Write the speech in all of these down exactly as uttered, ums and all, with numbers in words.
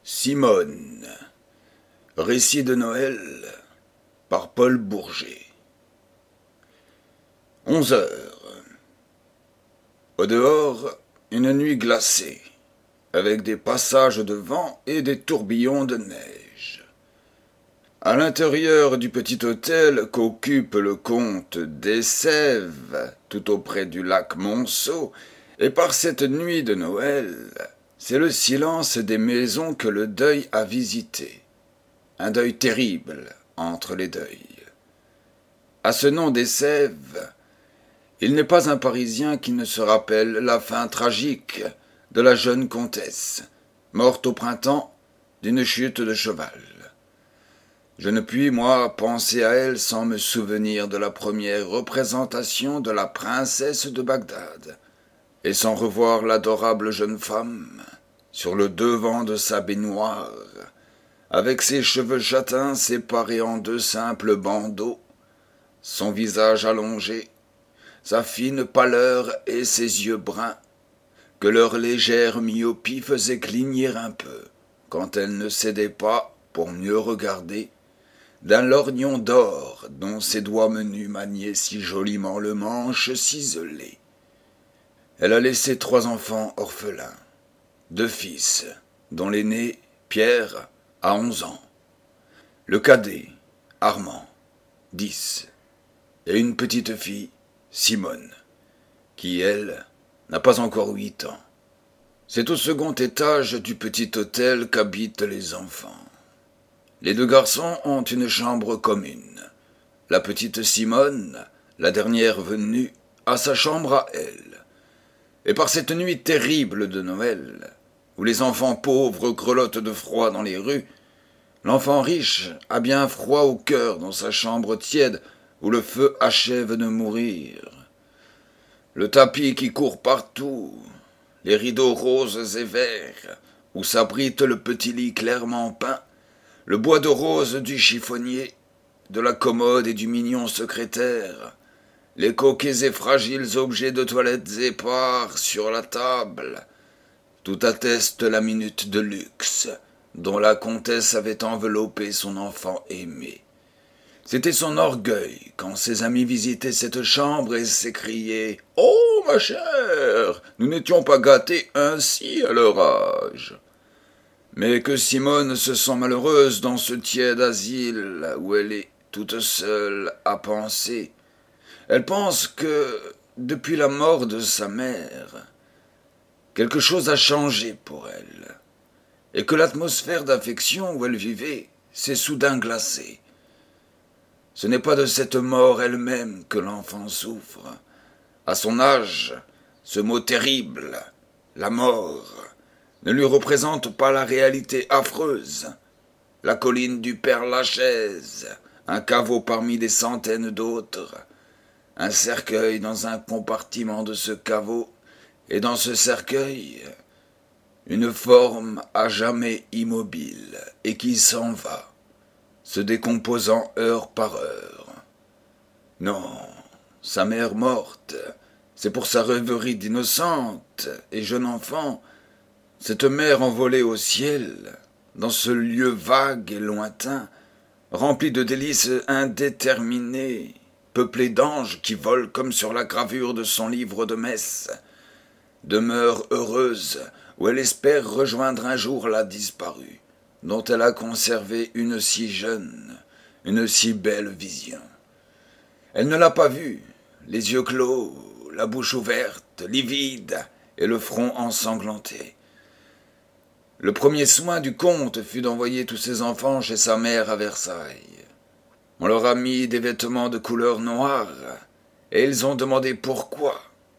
Simone. Récit de Noël par Paul Bourget. Onze heures. Au dehors, une nuit glacée, avec des passages de vent et des tourbillons de neige. À l'intérieur du petit hôtel qu'occupe le comte Dessèves, tout auprès du lac Monceau, et par cette nuit de Noël, c'est le silence des maisons que le deuil a visité. Un deuil terrible entre les deuils. À ce nom Dessèves, il n'est pas un Parisien qui ne se rappelle la fin tragique de la jeune comtesse, morte au printemps d'une chute de cheval. Je ne puis, moi, penser à elle sans me souvenir de la première représentation de la princesse de Bagdad, et sans revoir l'adorable jeune femme sur le devant de sa baignoire, avec ses cheveux châtains séparés en deux simples bandeaux, son visage allongé, sa fine pâleur et ses yeux bruns, que leur légère myopie faisait cligner un peu, quand elle ne cédait pas, pour mieux regarder, d'un lorgnon d'or dont ses doigts menus maniaient si joliment le manche ciselé. Elle a laissé trois enfants orphelins, deux fils, dont l'aîné, Pierre, a onze ans, le cadet, Armand, dix, et une petite fille, Simone, qui, elle, n'a pas encore huit ans. C'est au second étage du petit hôtel qu'habitent les enfants. Les deux garçons ont une chambre commune. La petite Simone, la dernière venue, a sa chambre à elle. Et par cette nuit terrible de Noël, où les enfants pauvres grelottent de froid dans les rues, l'enfant riche a bien froid au cœur dans sa chambre tiède où le feu achève de mourir. Le tapis qui court partout, les rideaux roses et verts, où s'abrite le petit lit clairement peint, le bois de rose du chiffonnier, de la commode et du mignon secrétaire, les coquets et fragiles objets de toilette épars sur la table, tout atteste la minute de luxe dont la comtesse avait enveloppé son enfant aimé. C'était son orgueil quand ses amis visitaient cette chambre et s'écriaient « Oh, ma chère, nous n'étions pas gâtés ainsi à leur âge !» Mais que Simone se sent malheureuse dans ce tiède asile où elle est toute seule à penser. Elle pense que, depuis la mort de sa mère, quelque chose a changé pour elle, et que l'atmosphère d'affection où elle vivait s'est soudain glacée. Ce n'est pas de cette mort elle-même que l'enfant souffre. À son âge, ce mot terrible, la mort, ne lui représente pas la réalité affreuse. La colline du Père Lachaise, un caveau parmi des centaines d'autres, un cercueil dans un compartiment de ce caveau, et dans ce cercueil, une forme à jamais immobile et qui s'en va, se décomposant heure par heure. Non, sa mère morte, c'est pour sa rêverie d'innocente et jeune enfant, cette mère envolée au ciel, dans ce lieu vague et lointain, rempli de délices indéterminées, peuplé d'anges qui volent comme sur la gravure de son livre de messe, demeure heureuse où elle espère rejoindre un jour la disparue, dont elle a conservé une si jeune, une si belle vision. Elle ne l'a pas vue, les yeux clos, la bouche ouverte, livide, et le front ensanglanté. Le premier soin du comte fut d'envoyer tous ses enfants chez sa mère à Versailles. On leur a mis des vêtements de couleur noire, et ils ont demandé pourquoi.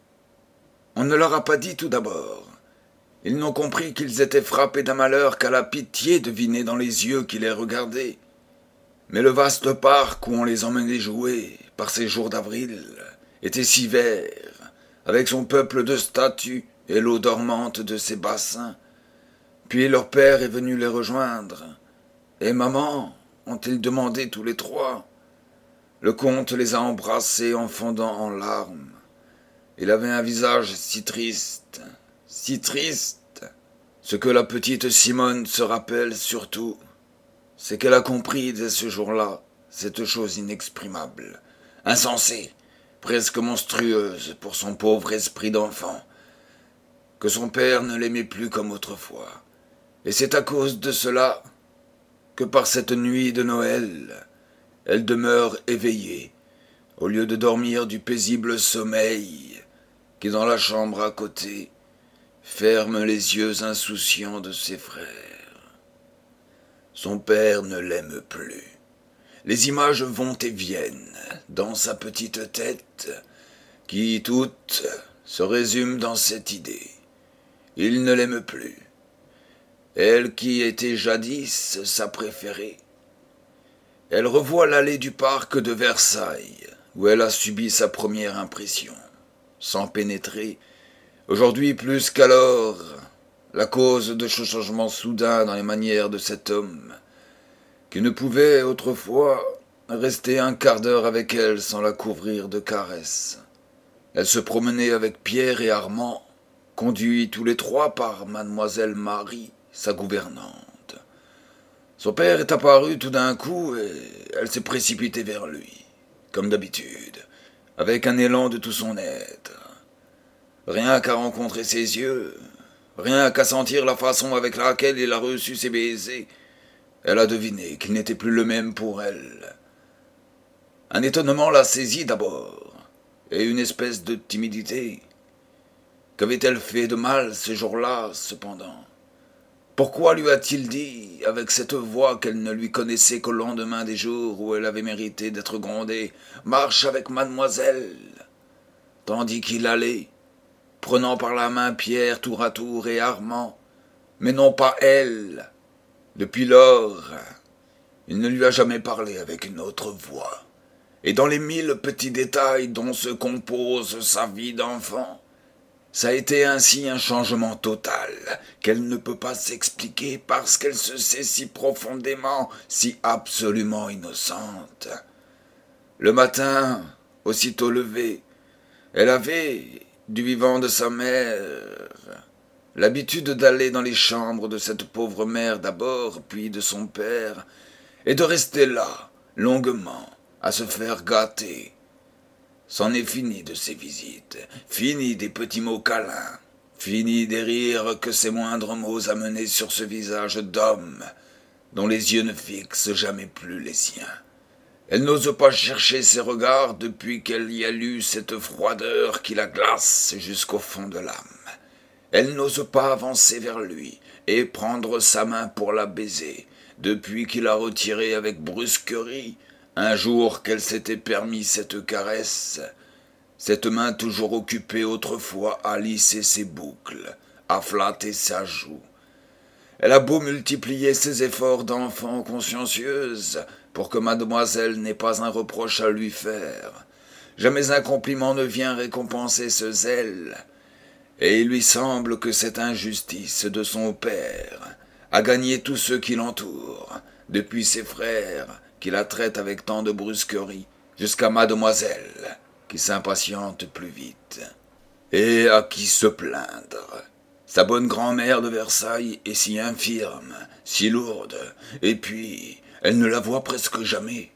On ne leur a pas dit tout d'abord. Ils n'ont compris qu'ils étaient frappés d'un malheur qu'à la pitié devinait dans les yeux qui les regardaient. Mais le vaste parc où on les emmenait jouer, par ces jours d'avril, était si vert, avec son peuple de statues et l'eau dormante de ses bassins. Puis leur père est venu les rejoindre. Et maman, ont-ils demandé tous les trois. Le comte les a embrassés en fondant en larmes. Il avait un visage si triste, si triste, Ce que la petite Simone se rappelle surtout, c'est qu'elle a compris dès ce jour-là cette chose inexprimable, insensée, presque monstrueuse pour son pauvre esprit d'enfant, que son père ne l'aimait plus comme autrefois. Et c'est à cause de cela que par cette nuit de Noël, elle demeure éveillée, au lieu de dormir du paisible sommeil qui, dans la chambre à côté, ferme les yeux insouciants de ses frères. Son père ne l'aime plus. Les images vont et viennent dans sa petite tête, qui toutes se résument dans cette idée. Il ne l'aime plus. Elle qui était jadis sa préférée. Elle revoit l'allée du parc de Versailles, où elle a subi sa première impression, sans pénétrer, aujourd'hui plus qu'alors, la cause de ce changement soudain dans les manières de cet homme, qui ne pouvait autrefois rester un quart d'heure avec elle sans la couvrir de caresses. Elle se promenait avec Pierre et Armand, conduits tous les trois par mademoiselle Marie, sa gouvernante. Son père est apparu tout d'un coup et elle s'est précipitée vers lui, comme d'habitude, avec un élan de tout son être. Rien qu'à rencontrer ses yeux, rien qu'à sentir la façon avec laquelle il a reçu ses baisers, elle a deviné qu'il n'était plus le même pour elle. Un étonnement l'a saisie d'abord, et une espèce de timidité. Qu'avait-elle fait de mal ce jour-là, cependant? Pourquoi lui a-t-il dit, avec cette voix qu'elle ne lui connaissait qu'au lendemain des jours où elle avait mérité d'être grondée, « Marche avec mademoiselle !» tandis qu'il allait, prenant par la main Pierre tour à tour et Armand, mais non pas elle. Depuis lors, il ne lui a jamais parlé avec une autre voix. Et dans les mille petits détails dont se compose sa vie d'enfant, ça a été ainsi un changement total qu'elle ne peut pas s'expliquer parce qu'elle se sait si profondément, si absolument innocente. Le matin, aussitôt levée, elle avait, du vivant de sa mère, l'habitude d'aller dans les chambres de cette pauvre mère d'abord, puis de son père, et de rester là, longuement, à se faire gâter. C'en est fini de ces visites, fini des petits mots câlins, fini des rires que ces moindres mots amenaient sur ce visage d'homme, dont les yeux ne fixent jamais plus les siens. Elle n'ose pas chercher ses regards depuis qu'elle y a lu cette froideur qui la glace jusqu'au fond de l'âme. Elle n'ose pas avancer vers lui et prendre sa main pour la baiser, depuis qu'il a retiré avec brusquerie, un jour qu'elle s'était permis cette caresse, cette main toujours occupée autrefois à lisser ses boucles, à flatter sa joue. Elle a beau multiplier ses efforts d'enfant consciencieuse pour que mademoiselle n'ait pas un reproche à lui faire. Jamais un compliment ne vient récompenser ce zèle, et il lui semble que cette injustice de son père a gagné tous ceux qui l'entourent, depuis ses frères, qui la traitent avec tant de brusquerie, jusqu'à mademoiselle, qui s'impatiente plus vite. Et à qui se plaindre? Sa bonne grand-mère de Versailles est si infirme, si lourde, et puis elle ne la voit presque jamais.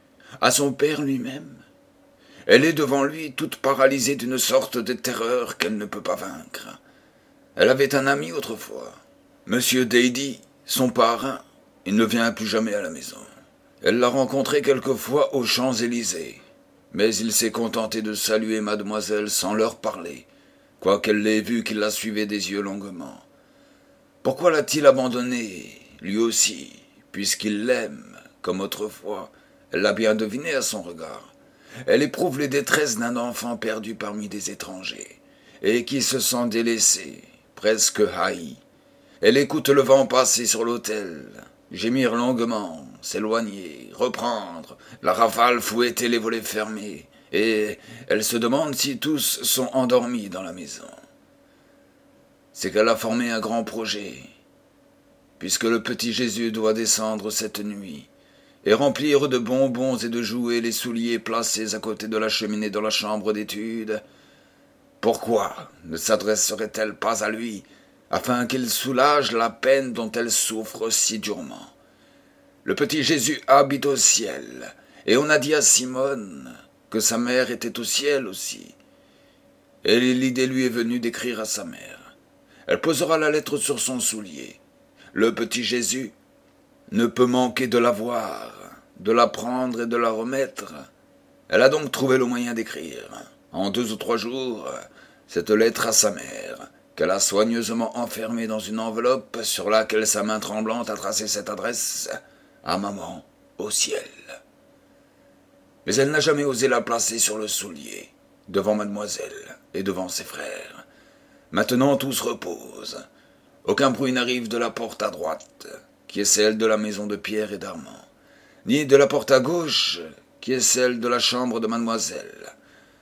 À son père lui-même, elle est devant lui toute paralysée d'une sorte de terreur qu'elle ne peut pas vaincre. Elle avait un ami autrefois, Monsieur Dady, son parrain. Il ne vient plus jamais à la maison. Elle l'a rencontré quelquefois aux Champs-Élysées, mais il s'est contenté de saluer mademoiselle sans leur parler, quoiqu'elle l'ait vu qu'il la suivait des yeux longuement. Pourquoi l'a-t-il abandonnée, lui aussi, puisqu'il l'aime, comme autrefois? Elle l'a bien deviné à son regard. Elle éprouve les détresses d'un enfant perdu parmi des étrangers, et qui se sent délaissé, presque haï. Elle écoute le vent passer sur l'autel, gémir longuement, s'éloigner, reprendre, la rafale fouetter les volets fermés, et elle se demande si tous sont endormis dans la maison. C'est qu'elle a formé un grand projet, puisque le petit Jésus doit descendre cette nuit, et remplir de bonbons et de jouets les souliers placés à côté de la cheminée dans la chambre d'études. Pourquoi ne s'adresserait-elle pas à lui, afin qu'il soulage la peine dont elle souffre si durement. Le petit Jésus habite au ciel, et on a dit à Simone que sa mère était au ciel aussi. Et l'idée lui est venue d'écrire à sa mère. Elle posera la lettre sur son soulier. Le petit Jésus ne peut manquer de la voir, de la prendre et de la remettre. Elle a donc trouvé le moyen d'écrire, en deux ou trois jours, cette lettre à sa mère, qu'elle a soigneusement enfermée dans une enveloppe sur laquelle sa main tremblante a tracé cette adresse à maman au ciel. Mais elle n'a jamais osé la placer sur le soulier, devant mademoiselle et devant ses frères. Maintenant tout se repose. Aucun bruit n'arrive de la porte à droite, qui est celle de la maison de Pierre et d'Armand, ni de la porte à gauche, qui est celle de la chambre de mademoiselle.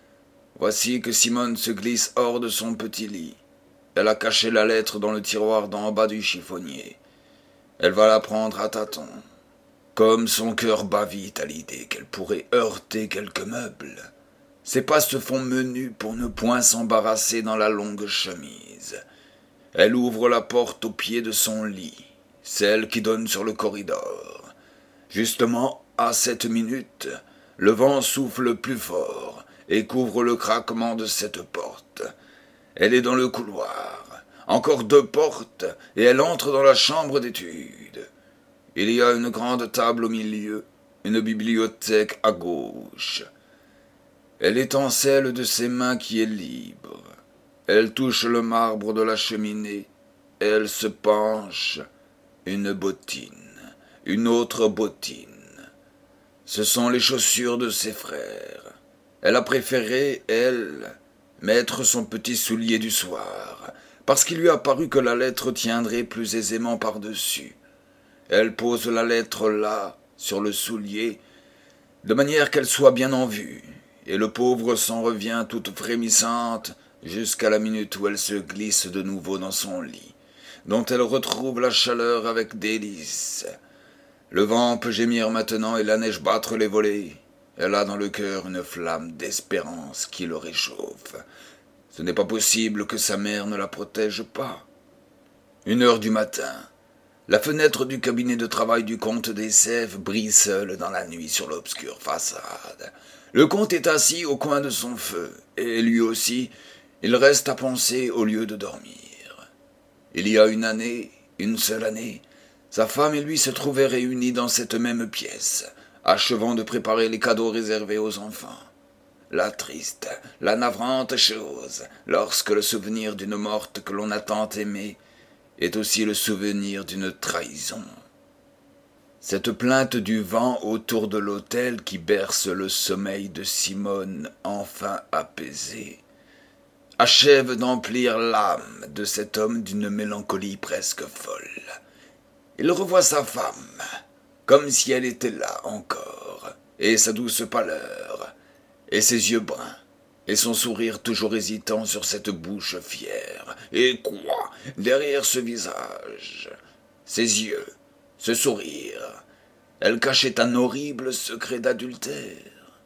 Voici que Simone se glisse hors de son petit lit. Elle a caché la lettre dans le tiroir d'en bas du chiffonnier. Elle va la prendre à tâtons, comme son cœur bat vite à l'idée qu'elle pourrait heurter quelques meubles. Ses pas se font menus pour ne point s'embarrasser dans la longue chemise. Elle ouvre la porte au pied de son lit, celle qui donne sur le corridor. Justement, à cette minute, le vent souffle plus fort et couvre le craquement de cette porte. Elle est dans le couloir. Encore deux portes, et elle entre dans la chambre d'études. Il y a une grande table au milieu, une bibliothèque à gauche. Elle étend celle de ses mains qui est libre. Elle touche le marbre de la cheminée. Elle se penche. Une bottine, une autre bottine. Ce sont les chaussures de ses frères. Elle a préféré, elle, mettre son petit soulier du soir, parce qu'il lui a paru que la lettre tiendrait plus aisément par-dessus. Elle pose la lettre là, sur le soulier, de manière qu'elle soit bien en vue, et le pauvre s'en revient toute frémissante jusqu'à la minute où elle se glisse de nouveau dans son lit, dont elle retrouve la chaleur avec délice. Le vent peut gémir maintenant et la neige battre les volets. Elle a dans le cœur une flamme d'espérance qui le réchauffe. Ce n'est pas possible que sa mère ne la protège pas. Une heure du matin. La fenêtre du cabinet de travail du comte des Sèvres brille seule dans la nuit sur l'obscure façade. Le comte est assis au coin de son feu, et lui aussi, il reste à penser au lieu de dormir. Il y a une année, une seule année, sa femme et lui se trouvaient réunis dans cette même pièce, achevant de préparer les cadeaux réservés aux enfants. La triste, la navrante chose, lorsque le souvenir d'une morte que l'on a tant aimée est aussi le souvenir d'une trahison. Cette plainte du vent autour de l'autel qui berce le sommeil de Simone, enfin apaisée, achève d'emplir l'âme de cet homme d'une mélancolie presque folle. Il revoit sa femme, comme si elle était là encore, et sa douce pâleur, et ses yeux bruns, et son sourire toujours hésitant sur cette bouche fière. Et quoi, derrière ce visage, ses yeux, ce sourire, elle cachait un horrible secret d'adultère.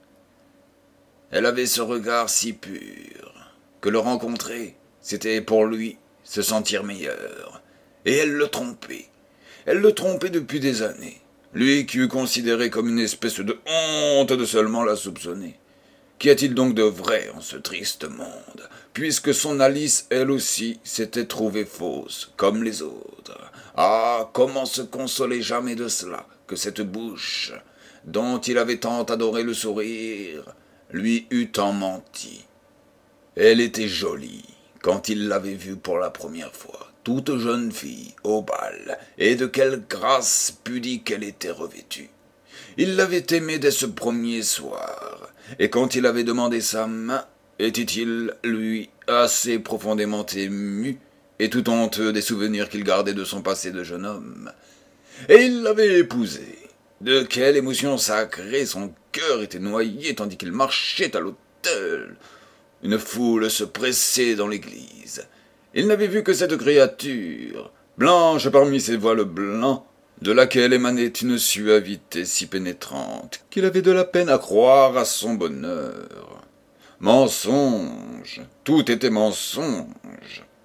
Elle avait ce regard si pur, que le rencontrer, c'était pour lui se sentir meilleur, et elle le trompait. Elle le trompait depuis des années, lui qui eût considéré comme une espèce de honte de seulement la soupçonner. Qu'y a-t-il donc de vrai en ce triste monde, puisque son Alice, elle aussi, s'était trouvée fausse, comme les autres? Ah, comment se consoler jamais de cela, que cette bouche, dont il avait tant adoré le sourire, lui eût tant menti. Elle était jolie, quand il l'avait vue pour la première fois, toute jeune fille, au bal, et de quelle grâce pudique elle était revêtue. Il l'avait aimée dès ce premier soir, et quand il avait demandé sa main, était-il, lui, assez profondément ému, et tout honteux des souvenirs qu'il gardait de son passé de jeune homme. Et il l'avait épousée. De quelle émotion sacrée son cœur était noyé tandis qu'il marchait à l'autel. Une foule se pressait dans l'église. Il n'avait vu que cette créature, blanche parmi ses voiles blancs, de laquelle émanait une suavité si pénétrante qu'il avait de la peine à croire à son bonheur. Mensonge, tout était mensonge.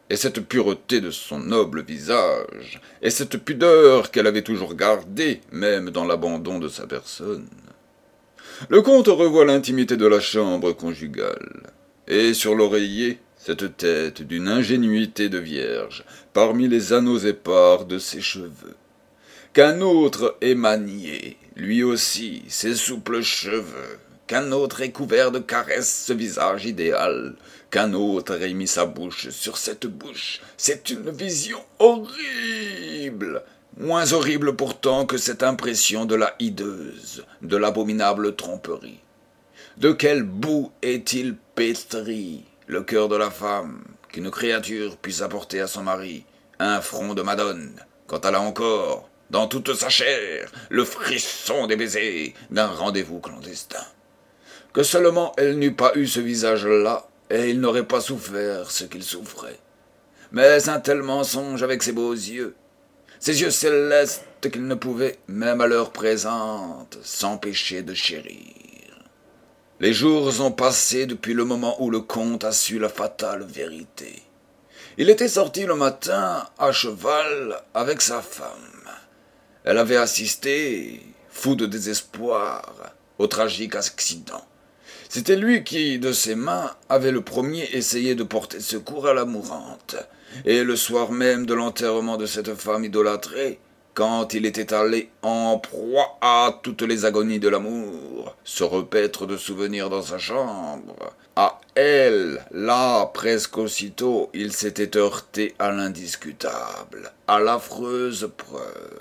et cette pureté de son noble visage, et cette pudeur qu'elle avait toujours gardée, même dans l'abandon de sa personne. Le comte revoit l'intimité de la chambre conjugale, et sur l'oreiller, cette tête d'une ingénuité de vierge, parmi les anneaux épars de ses cheveux. Qu'un autre ait manié, lui aussi, ses souples cheveux, qu'un autre ait couvert de caresses ce visage idéal, qu'un autre ait mis sa bouche sur cette bouche, c'est une vision horrible, moins horrible pourtant que cette impression de la hideuse, de l'abominable tromperie. De quel bout est-il pétri, le cœur de la femme, qu'une créature puisse apporter à son mari un front de Madone, quand elle a encore, dans toute sa chair, le frisson des baisers d'un rendez-vous clandestin. Que seulement elle n'eût pas eu ce visage-là, et il n'aurait pas souffert ce qu'il souffrait. Mais un tel mensonge avec ses beaux yeux, ces yeux célestes qu'il ne pouvait, même à l'heure présente, s'empêcher de chérir. Les jours ont passé depuis le moment où le comte a su la fatale vérité. Il était sorti le matin à cheval avec sa femme. Elle avait assisté, fou de désespoir, au tragique accident. C'était lui qui, de ses mains, avait le premier essayé de porter secours à la mourante. Et le soir même de l'enterrement de cette femme idolâtrée, quand il était allé en proie à toutes les agonies de l'amour, se repaître de souvenirs dans sa chambre, à elle, là, presque aussitôt, il s'était heurté à l'indiscutable, à l'affreuse preuve.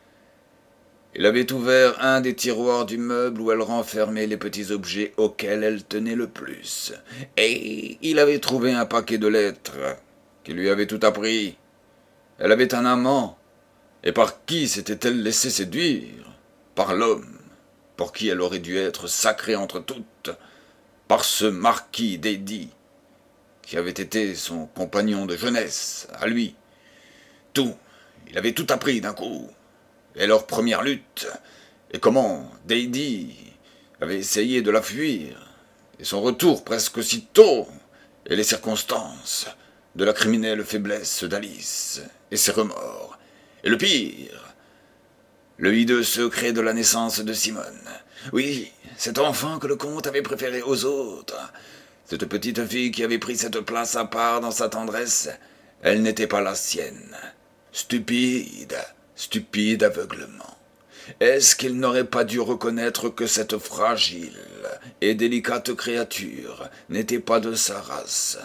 Il avait ouvert un des tiroirs du meuble où elle renfermait les petits objets auxquels elle tenait le plus, et il avait trouvé un paquet de lettres qui lui avait tout appris. Elle avait un amant, et par qui s'était-elle laissé séduire? Par l'homme, pour qui elle aurait dû être sacrée entre toutes, par ce marquis d'Edy, qui avait été son compagnon de jeunesse, à lui. Tout, il avait tout appris d'un coup. Et leur première lutte, et comment D'Edy avait essayé de la fuir, et son retour presque aussitôt, et les circonstances de la criminelle faiblesse d'Alice, et ses remords, et le pire, le hideux secret de la naissance de Simone. Oui, cet enfant que le comte avait préféré aux autres, cette petite fille qui avait pris cette place à part dans sa tendresse, elle n'était pas la sienne. Stupide, stupide aveuglement. Est-ce qu'il n'aurait pas dû reconnaître que cette fragile et délicate créature n'était pas de sa race,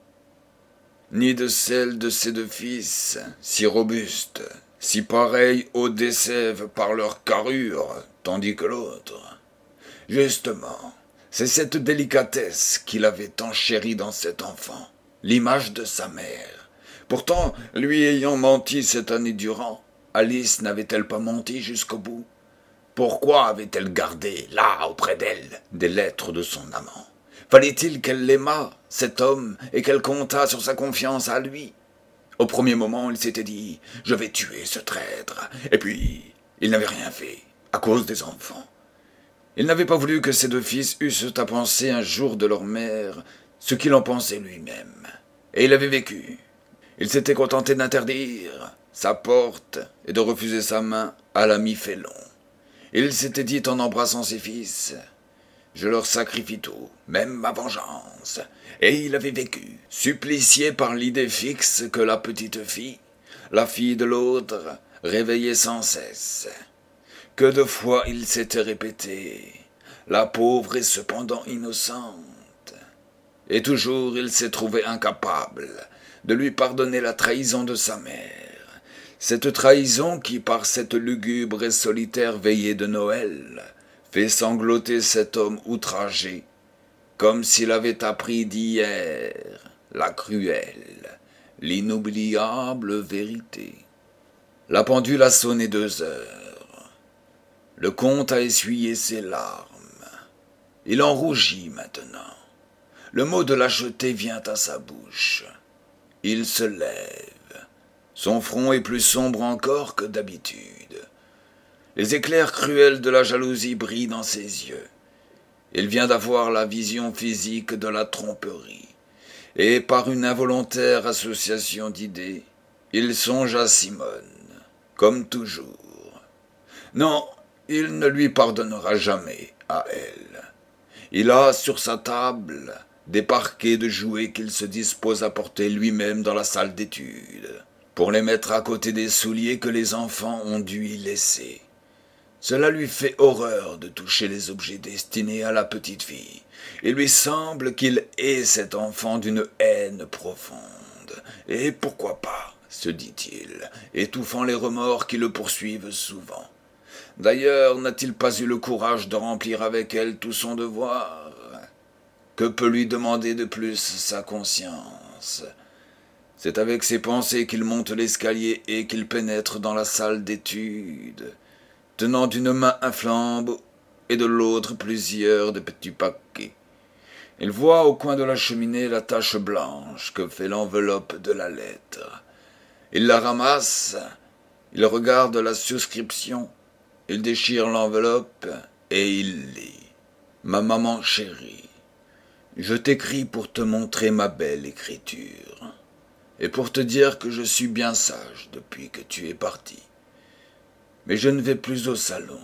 ni de celle de ses deux fils, si robustes, si pareils aux décèves par leur carrure, tandis que l'autre? Justement, c'est cette délicatesse qu'il avait tant chérie dans cet enfant, l'image de sa mère. Pourtant, lui ayant menti cette année durant, Alice n'avait-elle pas menti jusqu'au bout? Pourquoi avait-elle gardé, là, auprès d'elle, des lettres de son amant? Fallait-il qu'elle l'aimât, cet homme, et qu'elle comptât sur sa confiance à lui? Au premier moment, il s'était dit « Je vais tuer ce traître », et puis, il n'avait rien fait, à cause des enfants. Il n'avait pas voulu que ses deux fils eussent à penser un jour de leur mère ce qu'il en pensait lui-même. Et il avait vécu. Il s'était contenté d'interdire sa porte et de refuser sa main à l'ami félon. Il s'était dit en embrassant ses fils « Je leur sacrifie tout, même ma vengeance ». Et il avait vécu, supplicié par l'idée fixe que la petite fille, la fille de l'autre, réveillait sans cesse. Que de fois il s'était répété « La pauvre est cependant innocente ». Et toujours il s'est trouvé incapable de lui pardonner la trahison de sa mère, cette trahison qui, par cette lugubre et solitaire veillée de Noël, fait sangloter cet homme outragé, comme s'il avait appris d'hier la cruelle, l'inoubliable vérité. La pendule a sonné deux heures. Le comte a essuyé ses larmes. Il en rougit maintenant. Le mot de lâcheté vient à sa bouche. Il se lève. Son front est plus sombre encore que d'habitude. Les éclairs cruels de la jalousie brillent dans ses yeux. Il vient d'avoir la vision physique de la tromperie. et par une involontaire association d'idées, il songe à Simone, comme toujours. Non, il ne lui pardonnera jamais à elle. Il a sur sa table des parquets de jouets qu'il se dispose à porter lui-même dans la salle d'études, pour les mettre à côté des souliers que les enfants ont dû y laisser. Cela lui fait horreur de toucher les objets destinés à la petite fille. Il lui semble qu'il hait cet enfant d'une haine profonde. Et pourquoi pas, se dit-il, étouffant les remords qui le poursuivent souvent. D'ailleurs, n'a-t-il pas eu le courage de remplir avec elle tout son devoir? Que peut lui demander de plus sa conscience? C'est avec ces pensées qu'il monte l'escalier et qu'il pénètre dans la salle d'études, tenant d'une main un flambeau et de l'autre plusieurs de petits paquets. Il voit au coin de la cheminée la tache blanche que fait l'enveloppe de la lettre. Il la ramasse, il regarde la suscription, il déchire l'enveloppe et il lit. « Ma maman chérie, je t'écris pour te montrer ma belle écriture et pour te dire que je suis bien sage depuis que tu es parti. Mais je ne vais plus au salon.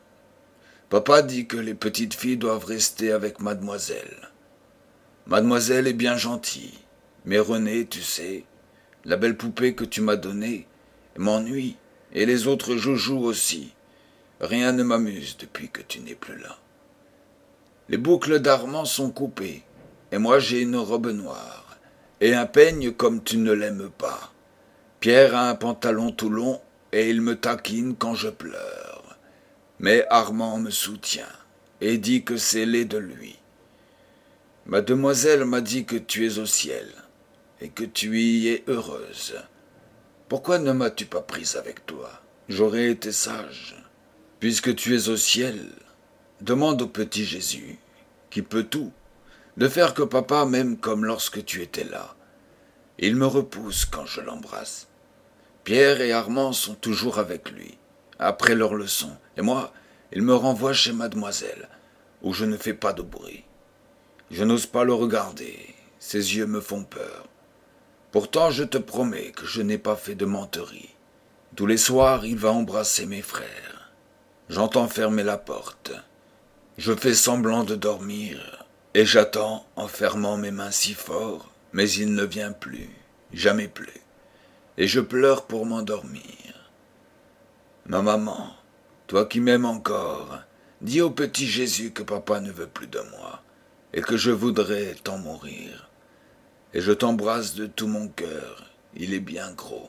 Papa dit que les petites filles doivent rester avec mademoiselle. Mademoiselle est bien gentille, mais Renée, tu sais, la belle poupée que tu m'as donnée, m'ennuie, et les autres joujoux aussi. Rien ne m'amuse depuis que tu n'es plus là. Les boucles d'Armand sont coupées, et moi j'ai une robe noire, et un peigne comme tu ne l'aimes pas. Pierre a un pantalon tout long, et il me taquine quand je pleure. Mais Armand me soutient, et dit que c'est laid de lui. Mademoiselle m'a dit que tu es au ciel, et que tu y es heureuse. Pourquoi ne m'as-tu pas prise avec toi? J'aurais été sage. Puisque tu es au ciel, demande au petit Jésus, qui peut tout, de faire que papa m'aime comme lorsque tu étais là. Il me repousse quand je l'embrasse. Pierre et Armand sont toujours avec lui, après leur leçon, et moi, il me renvoie chez mademoiselle, où je ne fais pas de bruit. Je n'ose pas le regarder, ses yeux me font peur. Pourtant, je te promets que je n'ai pas fait de menterie. Tous les soirs, il va embrasser mes frères. J'entends fermer la porte. Je fais semblant de dormir, et j'attends en fermant mes mains si fort, mais il ne vient plus, jamais plus, et je pleure pour m'endormir. Ma maman, toi qui m'aimes encore, dis au petit Jésus que papa ne veut plus de moi, et que je voudrais t'en mourir. Et je t'embrasse de tout mon cœur, il est bien gros.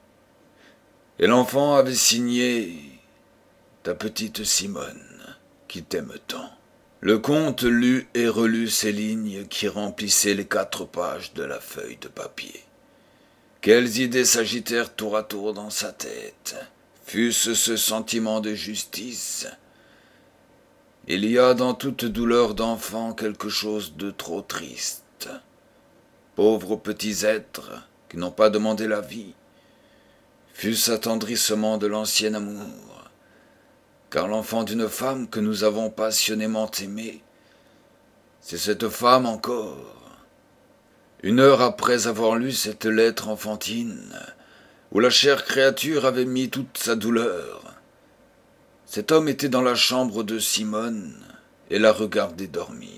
Et l'enfant avait signé ta petite Simone, qui t'aime tant. Le comte lut et relut ces lignes qui remplissaient les quatre pages de la feuille de papier. Quelles idées s'agitèrent tour à tour dans sa tête? Fût-ce ce sentiment de justice? Il y a dans toute douleur d'enfant quelque chose de trop triste. Pauvres petits êtres qui n'ont pas demandé la vie, fût-ce attendrissement de l'ancien amour, car l'enfant d'une femme que nous avons passionnément aimée, c'est cette femme encore. Une heure après avoir lu cette lettre enfantine, où la chère créature avait mis toute sa douleur, cet homme était dans la chambre de Simone et la regardait dormir.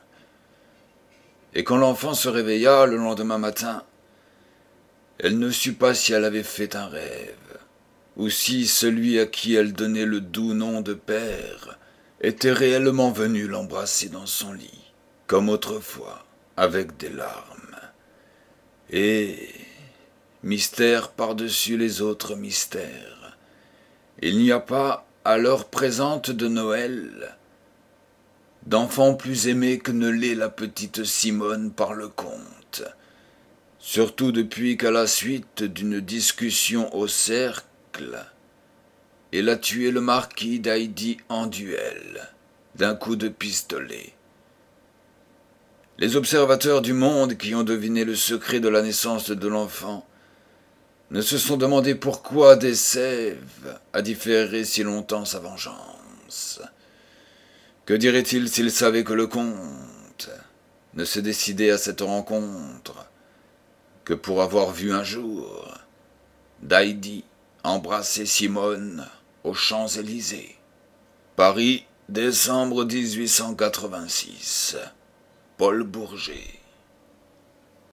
Et quand l'enfant se réveilla le lendemain matin, elle ne sut pas si elle avait fait un rêve, ou si celui à qui elle donnait le doux nom de père était réellement venu l'embrasser dans son lit, comme autrefois, avec des larmes. Et, mystère par-dessus les autres mystères, il n'y a pas, à l'heure présente de Noël, d'enfant plus aimé que ne l'est la petite Simone par le comte, surtout depuis qu'à la suite d'une discussion au cercle, il a tué le marquis d'Heidi en duel, d'un coup de pistolet. Les observateurs du monde qui ont deviné le secret de la naissance de l'enfant ne se sont demandé pourquoi des Sèvres a différé si longtemps sa vengeance. Que dirait-il s'il savait que le comte, ne se décider à cette rencontre que pour avoir vu un jour Daïdy embrasser Simone aux Champs-Élysées. Paris, décembre dix-huit cent quatre-vingt-six. Paul Bourget.